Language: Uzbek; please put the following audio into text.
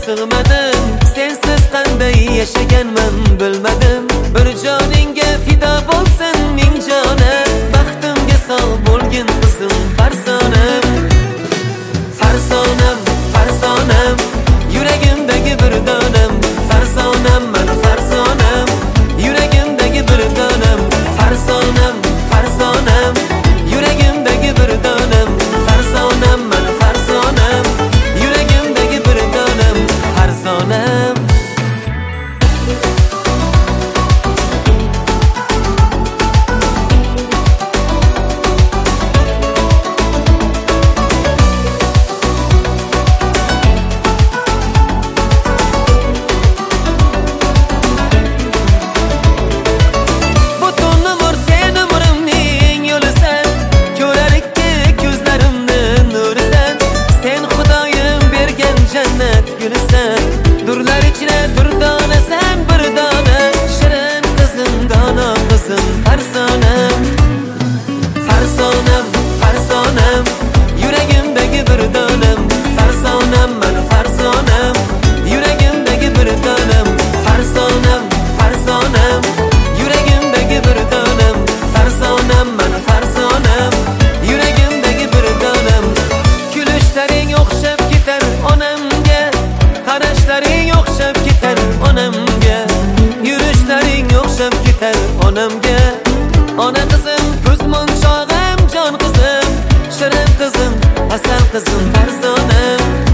sig'madim. Sensiz qanday yashaganman bilmadim. Bir joningga fido bo'lsin ming jonim. Baxtimga sog' bo'lgin qizim farzonam. Farzonam, farzonam, yuragimdagi bir donam. Farzonam, men farzonam, yuragimdagi bir donam. Farzonam, farzonam, yuragimdagi bir donam. Farzonam, men farzonam, yuragimdagi bir donam. Farzonam. Durlar ichra durdona sen bir dona. Shirin qizim, dono qizim, farzonam. Farzonam, farzonam, yuragimdagi bir donam. Farzonam, men farzonam, yuragimdagi bir donam. Farzonam, farzonam, yuragimdagi bir donam. Farzonam, men farzonam, yuragimdagi bir donam. Kulishlaring o'xshab ketar onamga, qarashlaring o'xshab ketar onamga, yurishlaring o'xshab ketar onamga. Ona qizim, ko'z monchog'im, jon qizim, shirin qizim, asal qizim, farzonam.